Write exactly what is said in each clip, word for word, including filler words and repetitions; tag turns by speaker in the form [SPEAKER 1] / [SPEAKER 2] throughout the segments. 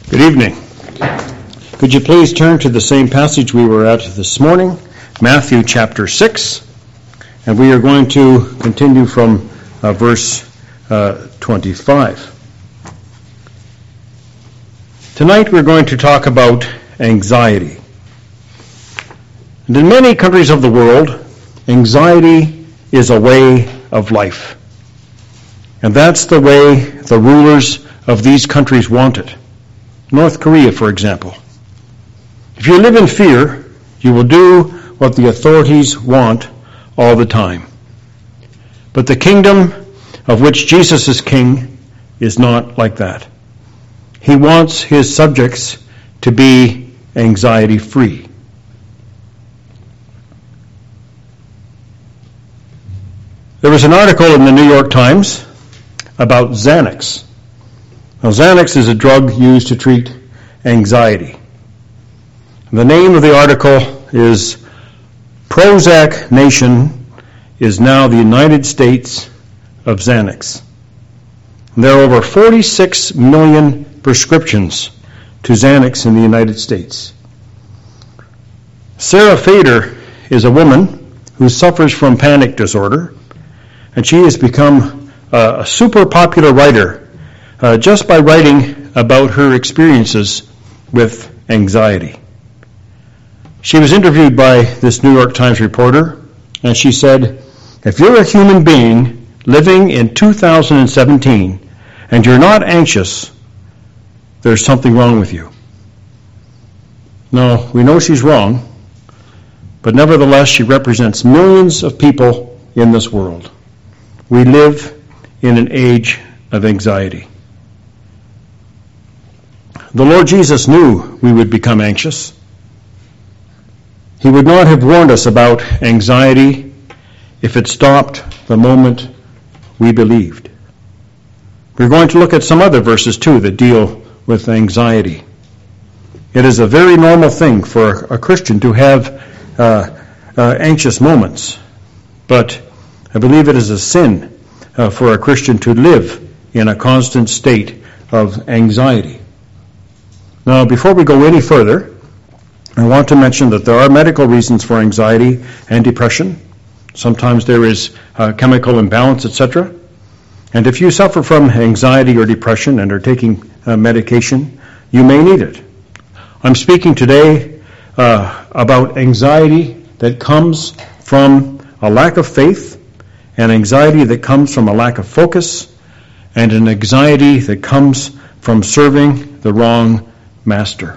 [SPEAKER 1] Good evening. Could you please turn to the same passage we were at this morning, Matthew chapter six, and we are going to continue from uh, verse uh, twenty-five. Tonight we're going to talk about anxiety. And in many countries of the world, anxiety is a way of life. And that's the way the rulers of these countries want it. North Korea, for example. If you live in fear, you will do what the authorities want all the time. But the kingdom of which Jesus is king is not like that. He wants his subjects to be anxiety-free. There was an article in the New York Times about Xanax. Now, Xanax is a drug used to treat anxiety. The name of the article is Prozac Nation is now the United States of Xanax. There are over forty-six million prescriptions to Xanax in the United States. Sarah Fader is a woman who suffers from panic disorder, and she has become a super popular writer uh, just by writing about her experiences with anxiety. She was interviewed by this New York Times reporter, and she said, "If you're a human being living in two thousand seventeen and you're not anxious, there's something wrong with you." Now, we know she's wrong, but nevertheless, she represents millions of people in this world. We live in an age of anxiety. The Lord Jesus knew we would become anxious. He would not have warned us about anxiety if it stopped the moment we believed. We're going to look at some other verses too that deal with anxiety. It is a very normal thing for a Christian to have uh, uh, anxious moments, but I believe it is a sin uh, for a Christian to live in a constant state of anxiety. Now, before we go any further, I want to mention that there are medical reasons for anxiety and depression. Sometimes there is uh, chemical imbalance, et cetera. And if you suffer from anxiety or depression and are taking uh, medication, you may need it. I'm speaking today uh, about anxiety that comes from a lack of faith, and anxiety that comes from a lack of focus, and an anxiety that comes from serving the wrong master.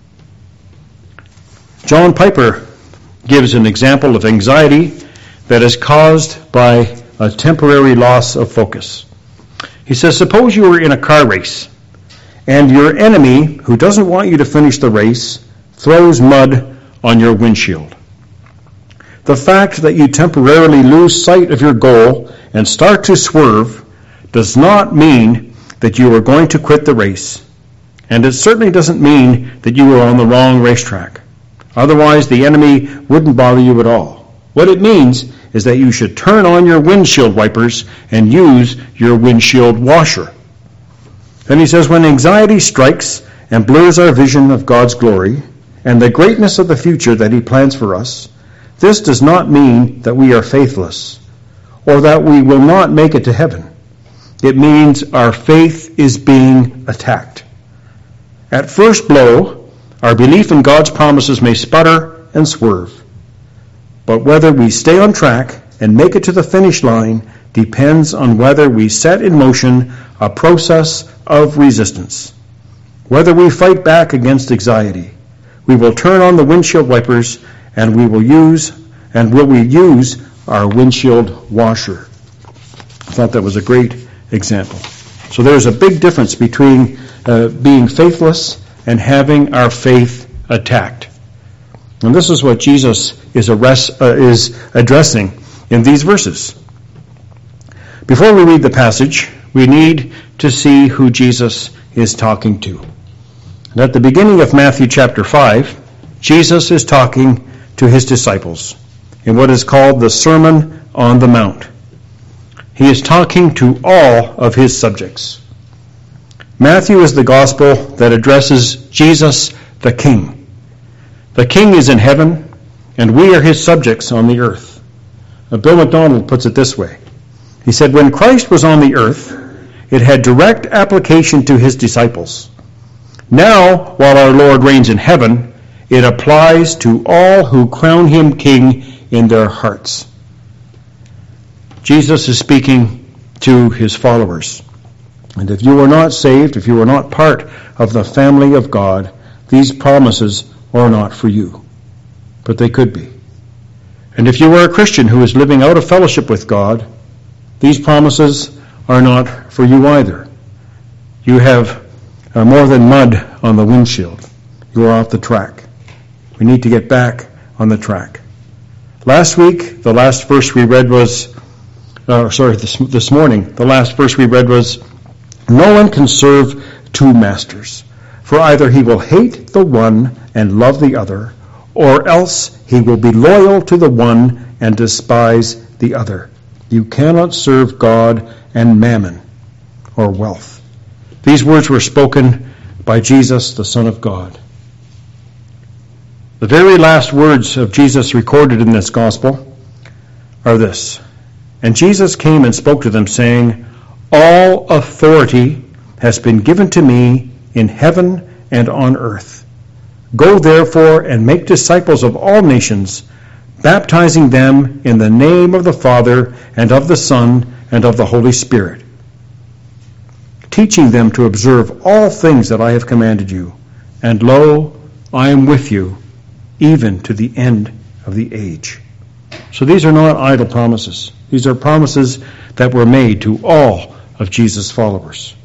[SPEAKER 1] John Piper gives an example of anxiety that is caused by a temporary loss of focus. He says, suppose you were in a car race, and your enemy, who doesn't want you to finish the race, throws mud on your windshield. The fact that you temporarily lose sight of your goal and start to swerve does not mean that you are going to quit the race. And it certainly doesn't mean that you are on the wrong racetrack. Otherwise, the enemy wouldn't bother you at all. What it means is that you should turn on your windshield wipers and use your windshield washer. Then he says, when anxiety strikes and blurs our vision of God's glory and the greatness of the future that he plans for us, this does not mean that we are faithless or that we will not make it to heaven. It means our faith is being attacked. At first blow, our belief in God's promises may sputter and swerve. But whether we stay on track and make it to the finish line depends on whether we set in motion a process of resistance. Whether we fight back against anxiety, we will turn on the windshield wipers and we will use and will we use our windshield washer. I thought that was a great example. So there's a big difference between uh, being faithless and having our faith attacked. And this is what Jesus is, arrest, uh, is addressing in these verses. Before we read the passage, we need to see who Jesus is talking to. And at the beginning of Matthew chapter five, Jesus is talking to his disciples in what is called the Sermon on the Mount. He is talking to all of his subjects. Matthew is the gospel that addresses Jesus the King. The King is in heaven, and we are his subjects on the earth. Now, Bill MacDonald puts it this way. He said, when Christ was on the earth, it had direct application to his disciples. Now, while our Lord reigns in heaven, it applies to all who crown him king in their hearts. Jesus is speaking to his followers. And if you are not saved, if you are not part of the family of God, these promises are not for you. But they could be. And if you are a Christian who is living out of fellowship with God, these promises are not for you either. You have uh, more than mud on the windshield. You are off the track. We need to get back on the track. Last week, the last verse we read was, uh, sorry, this, this morning, the last verse we read was, no one can serve two masters, for either he will hate the one and love the other, or else he will be loyal to the one and despise the other. You cannot serve God and mammon, or wealth. These words were spoken by Jesus, the Son of God. The very last words of Jesus recorded in this gospel are this. And Jesus came and spoke to them, saying, all authority has been given to me in heaven and on earth. Go therefore and make disciples of all nations, baptizing them in the name of the Father and of the Son and of the Holy Spirit, teaching them to observe all things that I have commanded you. And lo, I am with you, even to the end of the age. So these are not idle promises. These are promises that were made to all of Jesus' followers.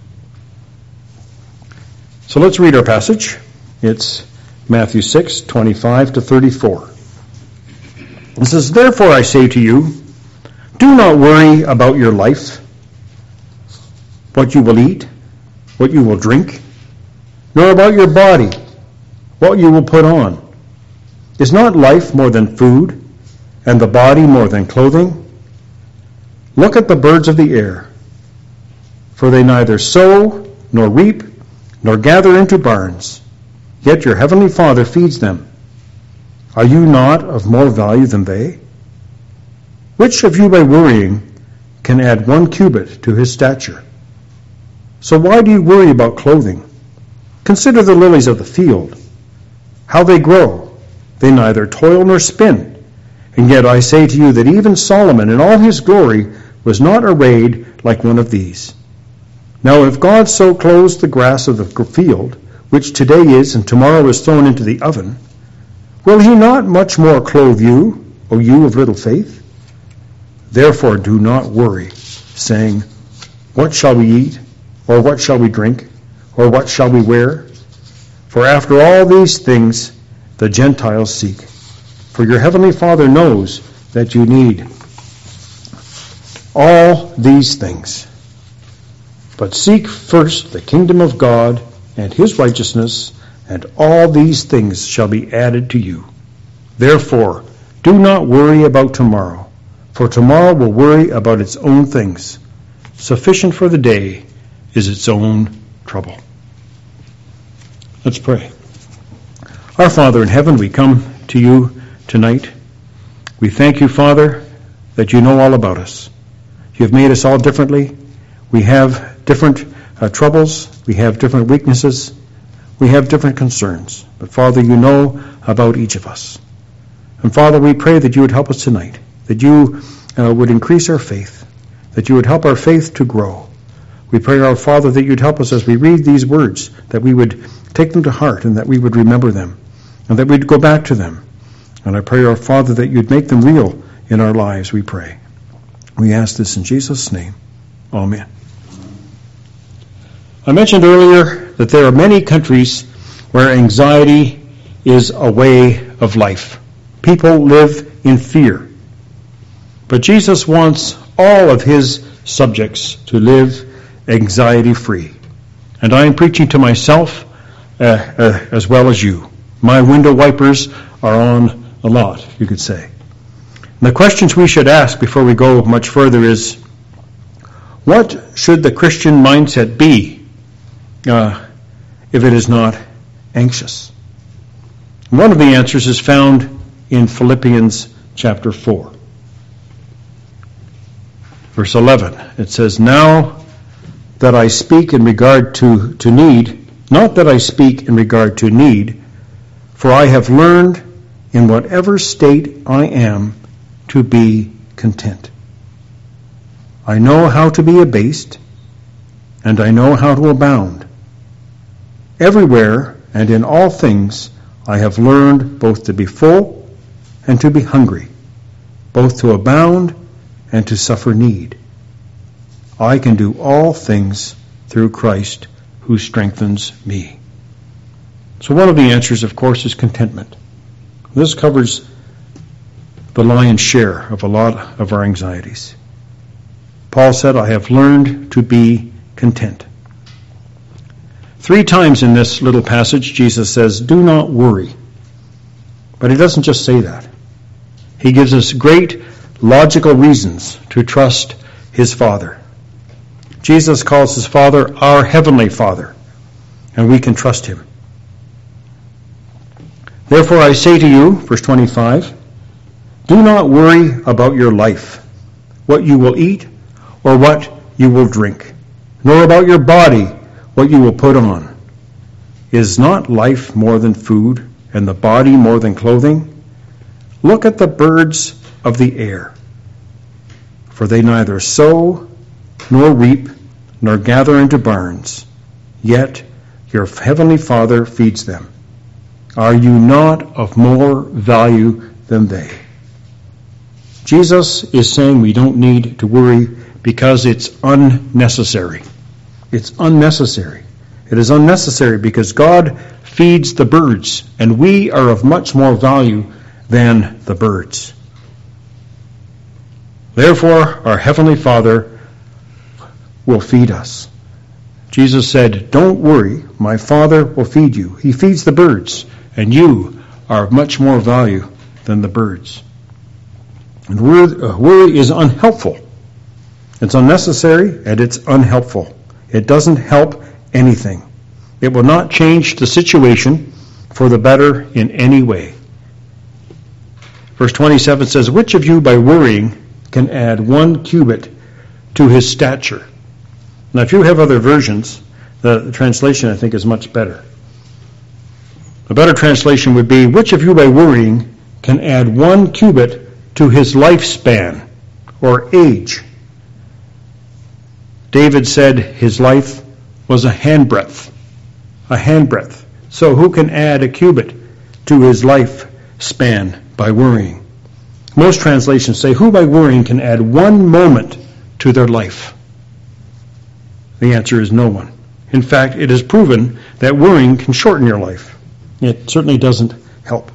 [SPEAKER 1] So let's read our passage. It's Matthew six, twenty-five to thirty-four. It says, therefore I say to you, do not worry about your life, what you will eat, what you will drink, nor about your body, what you will put on. Is not life more than food, and the body more than clothing? Look at the birds of the air, for they neither sow, nor reap, nor gather into barns, yet your heavenly Father feeds them. Are you not of more value than they? Which of you by worrying can add one cubit to his stature? So why do you worry about clothing? Consider the lilies of the field, how they grow. They neither toil nor spin. And yet I say to you that even Solomon in all his glory was not arrayed like one of these. Now if God so clothes the grass of the field, which today is and tomorrow is thrown into the oven, will he not much more clothe you, O you of little faith? Therefore do not worry, saying, what shall we eat, or what shall we drink, or what shall we wear? For after all these things the Gentiles seek. For your heavenly Father knows that you need all these things. But seek first the kingdom of God and his righteousness, and all these things shall be added to you. Therefore, do not worry about tomorrow, for tomorrow will worry about its own things. Sufficient for the day is its own trouble. Let's pray. Our Father in heaven, we come to you tonight. We thank you, Father, that you know all about us. You have made us all differently. We have different uh, troubles. We have different weaknesses. We have different concerns. But Father, you know about each of us. And Father, we pray that you would help us tonight, that you uh, would increase our faith, that you would help our faith to grow. We pray, our Father, that you'd help us as we read these words, that we would take them to heart and that we would remember them and that we'd go back to them. And I pray, our Father, that you'd make them real in our lives, we pray. We ask this in Jesus' name. Amen. I mentioned earlier that there are many countries where anxiety is a way of life. People live in fear. But Jesus wants all of his subjects to live anxiety-free. And I am preaching to myself uh, uh, as well as you. My window wipers are on a lot, you could say. And the questions we should ask before we go much further is, what should the Christian mindset be uh, if it is not anxious? One of the answers is found in Philippians chapter four. Verse eleven, it says, "Now that I speak in regard to, to need, not that I speak in regard to need, for I have learned in whatever state I am to be content. I know how to be abased, and I know how to abound. Everywhere and in all things I have learned both to be full and to be hungry, both to abound and to suffer need. I can do all things through Christ who strengthens me." So one of the answers, of course, is contentment. This covers the lion's share of a lot of our anxieties. Paul said, "I have learned to be content." Three times in this little passage, Jesus says, "Do not worry." But he doesn't just say that. He gives us great logical reasons to trust his Father. Jesus calls his Father our Heavenly Father, and we can trust him. "Therefore I say to you," verse twenty-five, "do not worry about your life, what you will eat or what you will drink, nor about your body, what you will put on. Is not life more than food, and the body more than clothing? Look at the birds of the air, for they neither sow nor reap nor gather into barns, yet your heavenly Father feeds them. Are you not of more value than they?" Jesus is saying we don't need to worry because it's unnecessary. It's unnecessary. It is unnecessary because God feeds the birds, and we are of much more value than the birds. Therefore, our Heavenly Father will feed us. Jesus said, "Don't worry, my Father will feed you." He feeds the birds, and you are of much more value than the birds. And worry is unhelpful. It's unnecessary, and it's unhelpful. It doesn't help anything. It will not change the situation for the better in any way. Verse twenty-seven says, "Which of you by worrying can add one cubit to his stature?" Now, if you have other versions, the, the translation, I think, is much better. A better translation would be, "Which of you by worrying can add one cubit to his lifespan or age?" David said his life was a handbreadth. A handbreadth. So who can add a cubit to his lifespan by worrying? Most translations say, "Who by worrying can add one moment to their life?" The answer is no one. In fact, it is proven that worrying can shorten your life. It certainly doesn't help.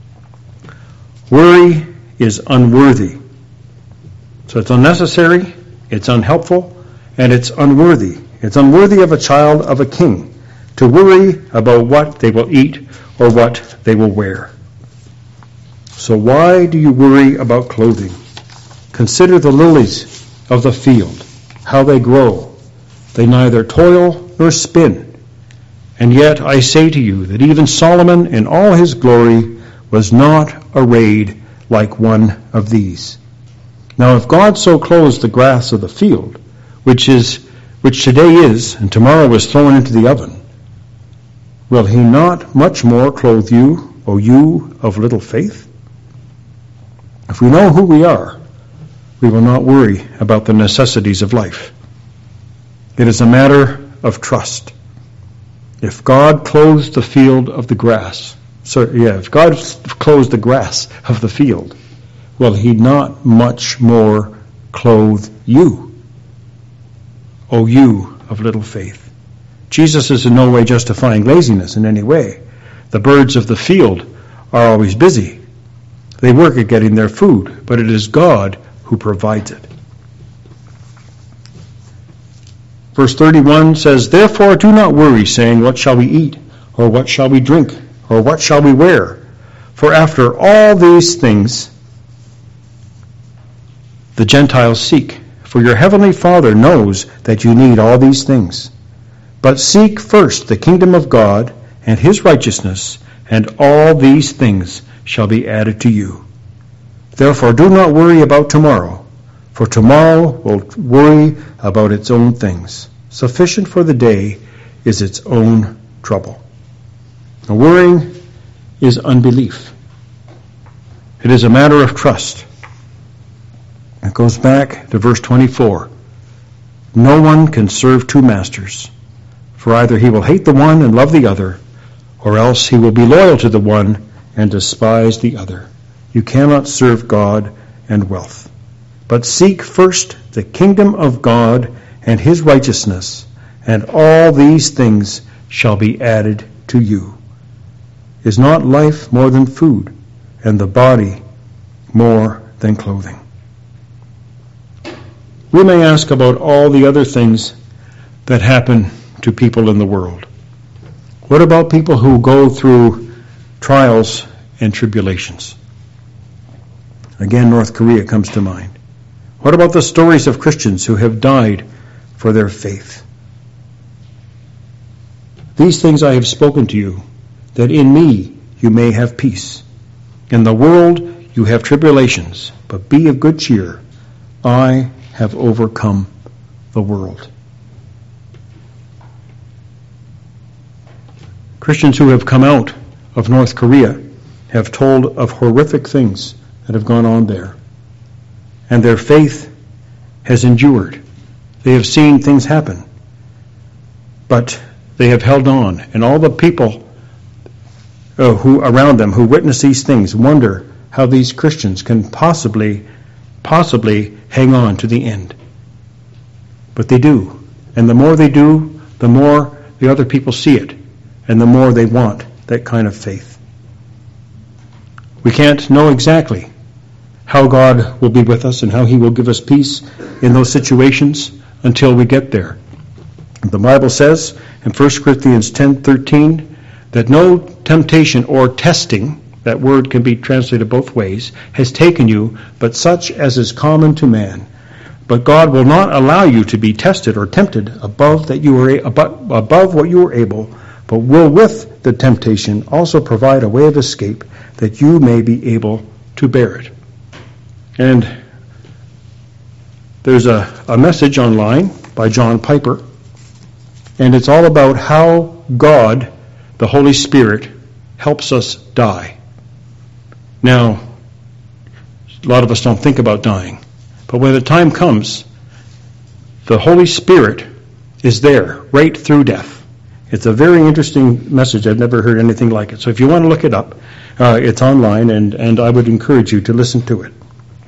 [SPEAKER 1] Worry is unworthy. So it's unnecessary, it's unhelpful, and it's unworthy. It's unworthy of a child of a king to worry about what they will eat or what they will wear. So why do you worry about clothing? Consider the lilies of the field, how they grow. They neither toil nor spin. And yet I say to you that even Solomon in all his glory was not arrayed like one of these. Now if God so clothes the grass of the field, which is which today is and tomorrow is thrown into the oven, will he not much more clothe you, O you of little faith? If we know who we are, we will not worry about the necessities of life. It is a matter of trust. If God clothes the field of the grass, so yeah, if God clothes the grass of the field, will he not much more clothe you, O you of little faith? Jesus is in no way justifying laziness in any way. The birds of the field are always busy. They work at getting their food, but it is God who provides it. Verse thirty-one says, "Therefore do not worry, saying, what shall we eat? Or what shall we drink? Or what shall we wear? For after all these things the Gentiles seek. For your heavenly Father knows that you need all these things. But seek first the kingdom of God and his righteousness, and all these things shall be added to you. Therefore do not worry about tomorrow, for tomorrow will worry about its own things. Sufficient for the day is its own trouble. Now, worrying is unbelief. It is a matter of trust. It goes back to verse twenty-four. No one can serve two masters, for either he will hate the one and love the other, or else he will be loyal to the one and despise the other. You cannot serve God and wealth. But seek first the kingdom of God and his righteousness, and all these things shall be added to you. Is not life more than food, and the body more than clothing? We may ask about all the other things that happen to people in the world. What about people who go through trials and tribulations? Again, North Korea comes to mind. What about the stories of Christians who have died for their faith? These things I have spoken to you, that in me you may have peace. In the world you have tribulations, but be of good cheer. I have overcome the world. Christians who have come out of North Korea have told of horrific things that have gone on there. And their faith has endured. They have seen things happen. But they have held on. And all the people uh, who around them who witness these things wonder how these Christians can possibly, possibly hang on to the end. But they do. And the more they do, the more the other people see it. And the more they want that kind of faith. We can't know exactly how God will be with us and how he will give us peace in those situations until we get there. The Bible says in First Corinthians ten thirteen that no temptation or testing, that word can be translated both ways, has taken you, but such as is common to man. But God will not allow you to be tested or tempted above that you are above, above what you are able, but will with the temptation also provide a way of escape that you may be able to bear it. And there's a, a message online by John Piper, and it's all about how God, the Holy Spirit, helps us die. Now, a lot of us don't think about dying, but when the time comes, the Holy Spirit is there right through death. It's a very interesting message. I've never heard anything like it. So if you want to look it up, uh, it's online, and, and I would encourage you to listen to it.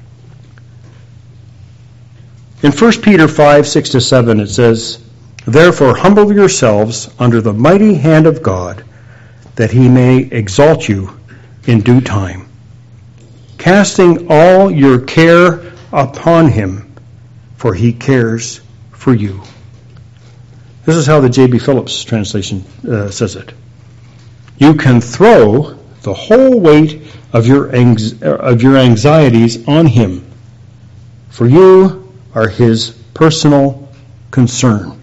[SPEAKER 1] In First Peter five, six to seven, it says, Therefore humble yourselves under the mighty hand of God, that he may exalt you in due time, casting all your care upon him, for he cares for you. This is how the J B Phillips translation uh, says it. You can throw the whole weight of your anx- of your anxieties on him, for you are his personal concern.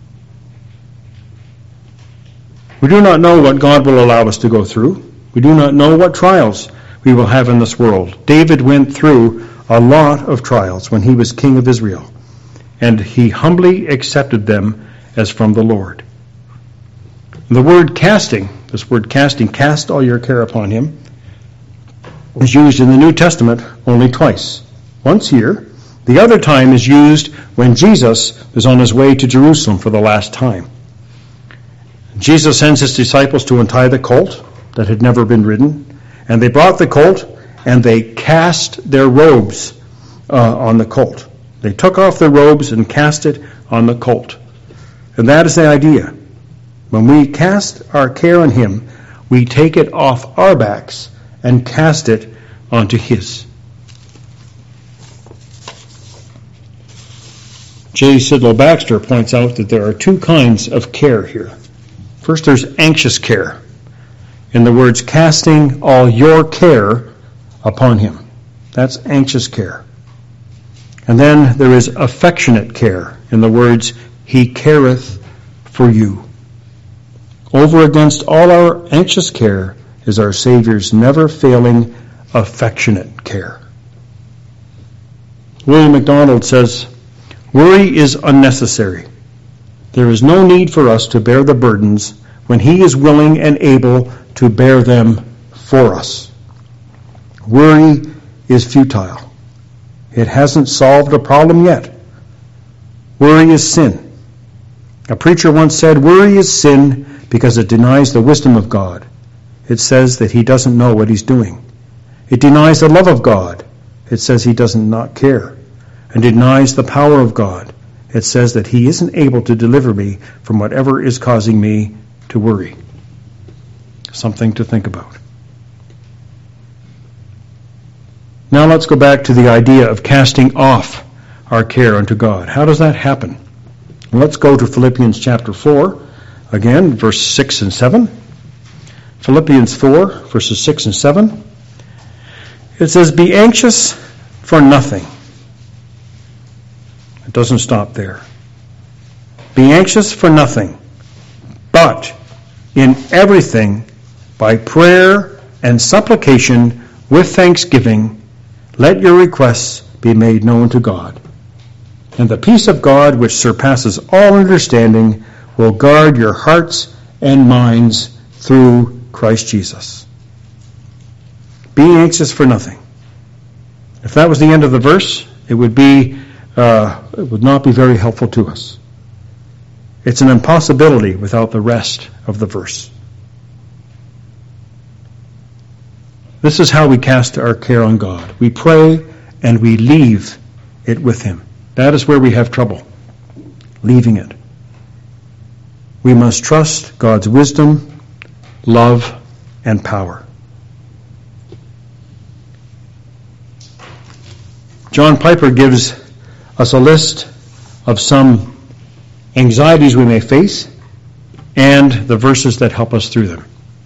[SPEAKER 1] We do not know what God will allow us to go through. We do not know what trials we will have in this world. David went through a lot of trials when he was king of Israel, and he humbly accepted them as from the Lord. The word casting, this word casting, cast all your care upon him, is used in the New Testament only twice. Once here. The other time is used when Jesus is on his way to Jerusalem for the last time. Jesus sends his disciples to untie the colt that had never been ridden, and they brought the colt and they cast their robes uh, on the colt. They took off their robes and cast it on the colt. And that is the idea. When we cast our care on him, we take it off our backs and cast it onto his. J. Sidlow Baxter points out that there are two kinds of care here. First, there's anxious care, in the words, casting all your care upon him. That's anxious care. And then there is affectionate care, in the words, he careth for you. Over against all our anxious care is our Savior's never-failing, affectionate care. William MacDonald says, "Worry is unnecessary. There is no need for us to bear the burdens when He is willing and able to bear them for us. Worry is futile. It hasn't solved a problem yet. Worry is sin. A preacher once said, worry is sin because it denies the wisdom of God. It says that He doesn't know what He's doing. It denies the love of God. It says He doesn't not care. And denies the power of God. It says that He isn't able to deliver me from whatever is causing me to worry." Something to think about. Now let's go back to the idea of casting off our care unto God. How does that happen? Let's go to Philippians chapter four, again, verse six and seven. Philippians four, verses six and seven. It says, "Be anxious for nothing." It doesn't stop there. "Be anxious for nothing, but in everything, by prayer and supplication with thanksgiving, let your requests be made known to God. And the peace of God, which surpasses all understanding, will guard your hearts and minds through Christ Jesus." Be anxious for nothing. If that was the end of the verse, it would be uh, it would not be very helpful to us. It's an impossibility without the rest of the verse. This is how we cast our care on God. We pray and we leave it with Him. That is where we have trouble, leaving it. We must trust God's wisdom, love, and power. John Piper gives us a list of some anxieties we may face and the verses that help us through them.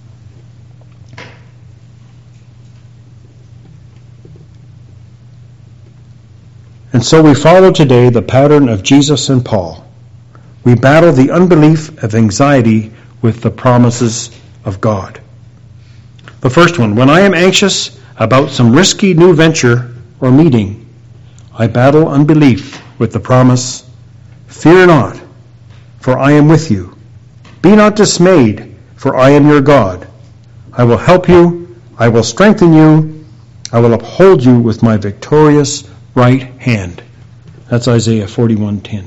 [SPEAKER 1] And so we follow today the pattern of Jesus and Paul. We battle the unbelief of anxiety with the promises of God. The first one, when I am anxious about some risky new venture or meeting, I battle unbelief with the promise, "Fear not, for I am with you. Be not dismayed, for I am your God. I will help you, I will strengthen you, I will uphold you with my victorious right hand." That's Isaiah forty-one ten.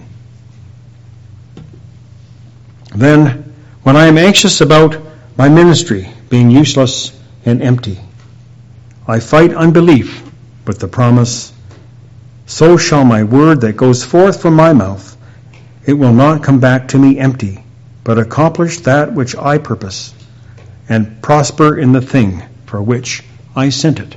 [SPEAKER 1] Then, when I am anxious about my ministry being useless and empty, I fight unbelief with the promise, "So shall my word that goes forth from my mouth, it will not come back to me empty, but accomplish that which I purpose, and prosper in the thing for which I sent it."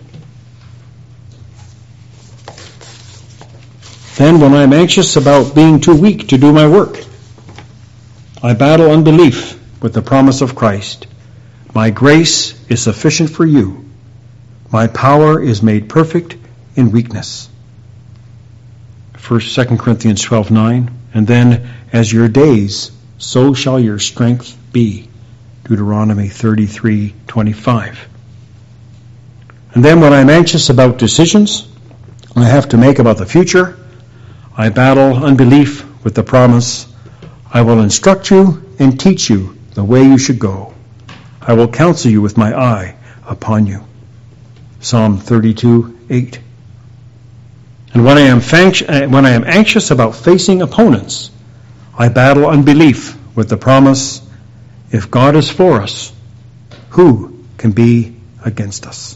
[SPEAKER 1] Then, when I am anxious about being too weak to do my work, I battle unbelief with the promise of Christ. "My grace is sufficient for you. My power is made perfect in weakness." First, Second Corinthians twelve nine. And then, "As your days, so shall your strength be." Deuteronomy thirty-three twenty-five. And then, when I am anxious about decisions I have to make about the future, I battle unbelief with the promise, "I will instruct you and teach you the way you should go. I will counsel you with my eye upon you." Psalm thirty-two eight. And when I am fanc- when I am anxious about facing opponents, I battle unbelief with the promise, "If God is for us, who can be against us?"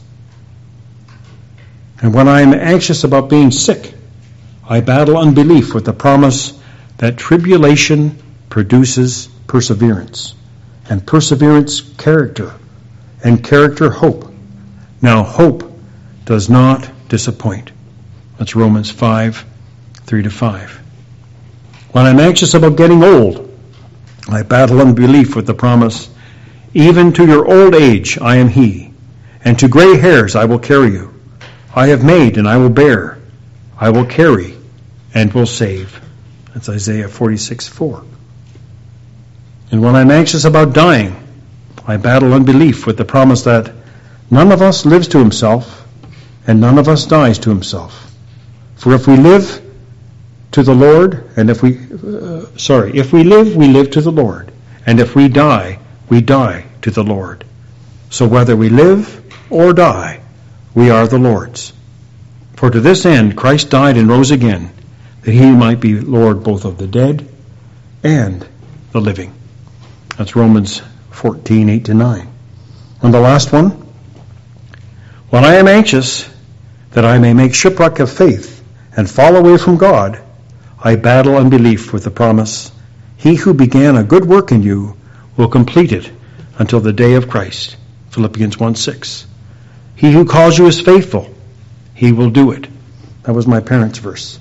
[SPEAKER 1] And when I am anxious about being sick, I battle unbelief with the promise that tribulation produces perseverance, and perseverance character, and character hope. Now hope does not disappoint. That's Romans five three to five. When I'm anxious about getting old, I battle unbelief with the promise, "Even to your old age I am He, and to gray hairs I will carry you. I have made and I will bear. I will carry and will save." That's Isaiah forty-six four. And when I'm anxious about dying, I battle unbelief with the promise that none of us lives to himself and none of us dies to himself. For if we live to the Lord, and if we, uh, sorry, if we live, we live to the Lord. And if we die, we die to the Lord. So whether we live or die, we are the Lord's. For to this end Christ died and rose again, that he might be Lord both of the dead and the living. That's Romans fourteen, eight to nine. And the last one, when I am anxious that I may make shipwreck of faith and fall away from God, I battle unbelief with the promise, he who began a good work in you will complete it until the day of Christ. Philippians one six. He who calls you is faithful. He will do it. That was my parents' verse.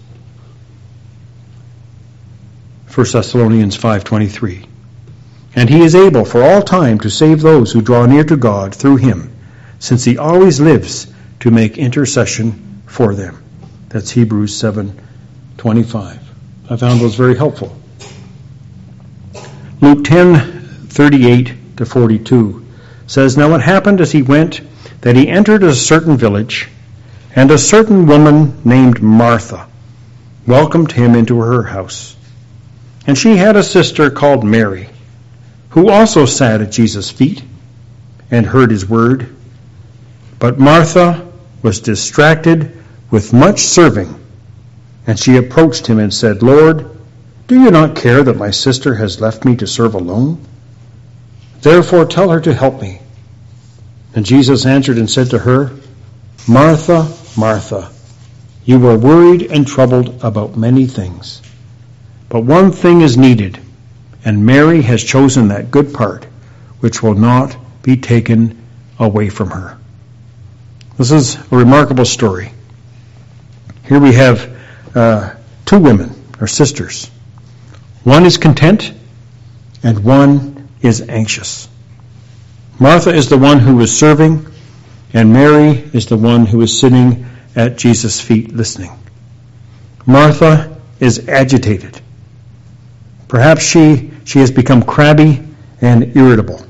[SPEAKER 1] First Thessalonians five twenty-three. And he is able for all time to save those who draw near to God through him, since he always lives to make intercession for them. That's Hebrews seven twenty-five. I found those very helpful. Luke ten thirty-eight to forty-two says, Now it happened as he went that he entered a certain village, and a certain woman named Martha welcomed him into her house. And she had a sister called Mary, who also sat at Jesus' feet and heard his word. But Martha was distracted with much serving, and she approached him and said, Lord, do you not care that my sister has left me to serve alone? Therefore tell her to help me. And Jesus answered and said to her, Martha, Martha, you are worried and troubled about many things. But one thing is needed, and Mary has chosen that good part, which will not be taken away from her. This is a remarkable story. Here we have uh, two women, or sisters. One is content, and one is anxious. Martha is the one who is serving, and Mary is the one who is sitting at Jesus' feet listening. Martha is agitated. Perhaps she, she has become crabby and irritable.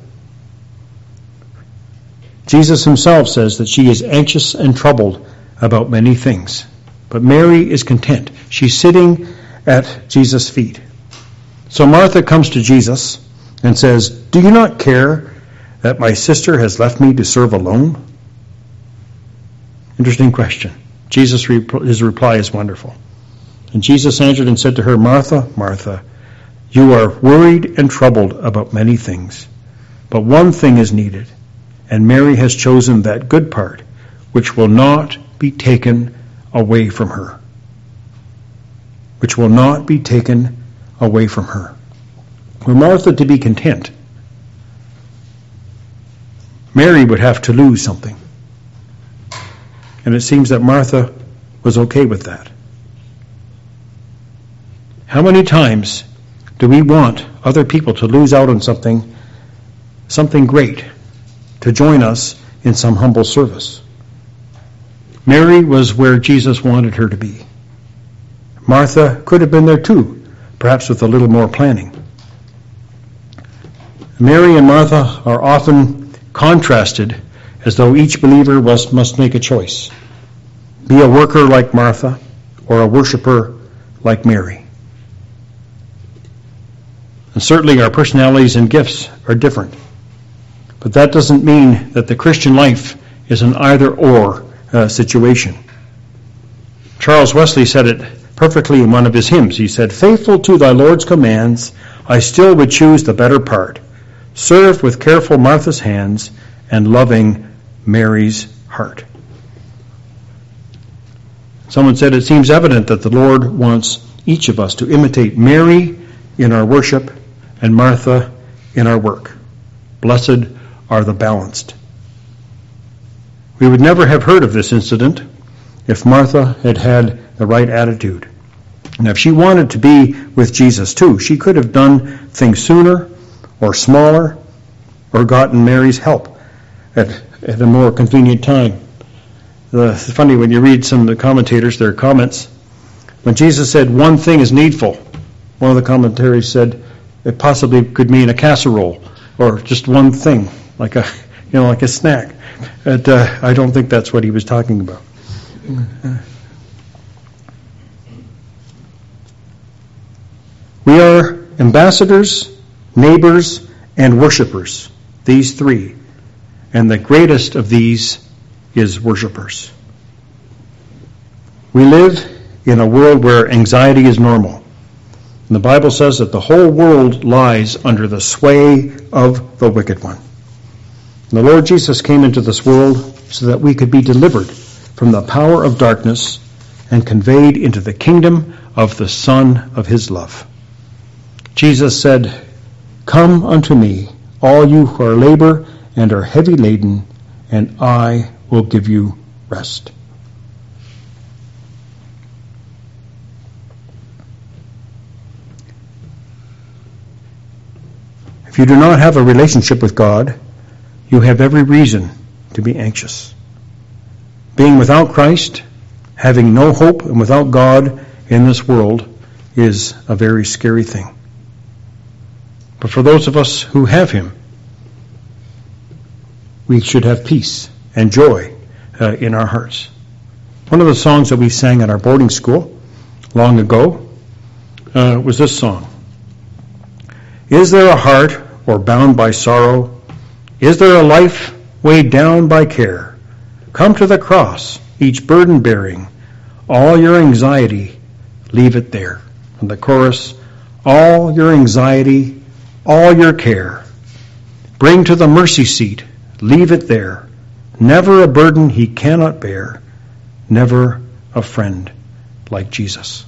[SPEAKER 1] Jesus himself says that she is anxious and troubled about many things. But Mary is content. She's sitting at Jesus' feet. So Martha comes to Jesus and says, Do you not care that my sister has left me to serve alone? Interesting question. Jesus, his reply is wonderful. And Jesus answered and said to her, Martha, Martha, you are worried and troubled about many things, but one thing is needed, and Mary has chosen that good part, which will not be taken away from her. Which will not be taken away from her. For Martha to be content, Mary would have to lose something. And it seems that Martha was okay with that. How many times do we want other people to lose out on something, something great, to join us in some humble service? Mary was where Jesus wanted her to be. Martha could have been there too, perhaps with a little more planning. Mary and Martha are often contrasted as though each believer was, must make a choice. Be a worker like Martha or a worshiper like Mary. And certainly our personalities and gifts are different. But that doesn't mean that the Christian life is an either-or uh, situation. Charles Wesley said it perfectly in one of his hymns. He said, Faithful to thy Lord's commands, I still would choose the better part. Serve with careful Martha's hands and loving Mary's heart. Someone said it seems evident that the Lord wants each of us to imitate Mary in our worship and Martha in our work. Blessed are the balanced. We would never have heard of this incident if Martha had had the right attitude. And if she wanted to be with Jesus too, she could have done things sooner or smaller or gotten Mary's help at, at a more convenient time. Uh, it's funny when you read some of the commentators, their comments. When Jesus said one thing is needful, one of the commentaries said, it possibly could mean a casserole or just one thing, like a, you know, like a snack. But, uh, I don't think that's what he was talking about. We are ambassadors, neighbors, and worshipers. These three. And the greatest of these is worshipers. We live in a world where anxiety is normal. And the Bible says that the whole world lies under the sway of the wicked one. And the Lord Jesus came into this world so that we could be delivered from the power of darkness and conveyed into the kingdom of the Son of his love. Jesus said, "Come unto me, all you who are labor and are heavy laden, and I will give you rest." If you do not have a relationship with God, you have every reason to be anxious. Being without Christ, having no hope, and without God in this world is a very scary thing. But for those of us who have him, we should have peace and joy uh, in our hearts. One of the songs that we sang at our boarding school long ago uh, was this song. Is there a heart or bound by sorrow? Is there a life weighed down by care? Come to the cross, each burden bearing. All your anxiety, leave it there. And the chorus, all your anxiety, all your care. Bring to the mercy seat, leave it there. Never a burden he cannot bear. Never a friend like Jesus.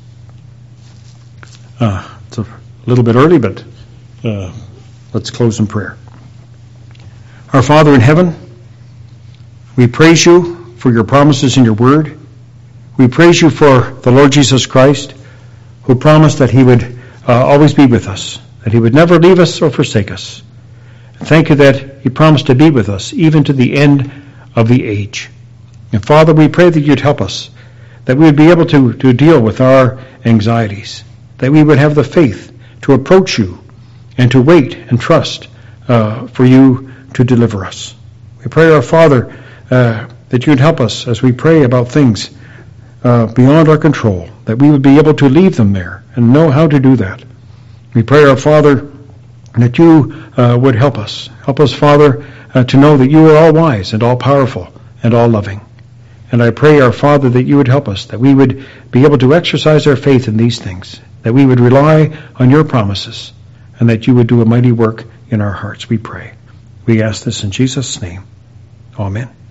[SPEAKER 1] Uh, it's a little bit early, but uh, let's close in prayer. Our Father in heaven, we praise you for your promises in your word. We praise you for the Lord Jesus Christ, who promised that he would uh, always be with us, that he would never leave us or forsake us. Thank you that he promised to be with us even to the end of the age. And Father, we pray that you'd help us, that we would be able to, to deal with our anxieties, that we would have the faith to approach you and to wait and trust uh, for you to deliver us. We pray, our Father, uh, that you'd help us as we pray about things uh, beyond our control, that we would be able to leave them there and know how to do that. We pray, our Father, that you uh, would help us. Help us, Father, uh, to know that you are all wise and all powerful and all loving. And I pray, our Father, that you would help us, that we would be able to exercise our faith in these things, that we would rely on your promises, and that you would do a mighty work in our hearts, we pray. We ask this in Jesus' name. Amen.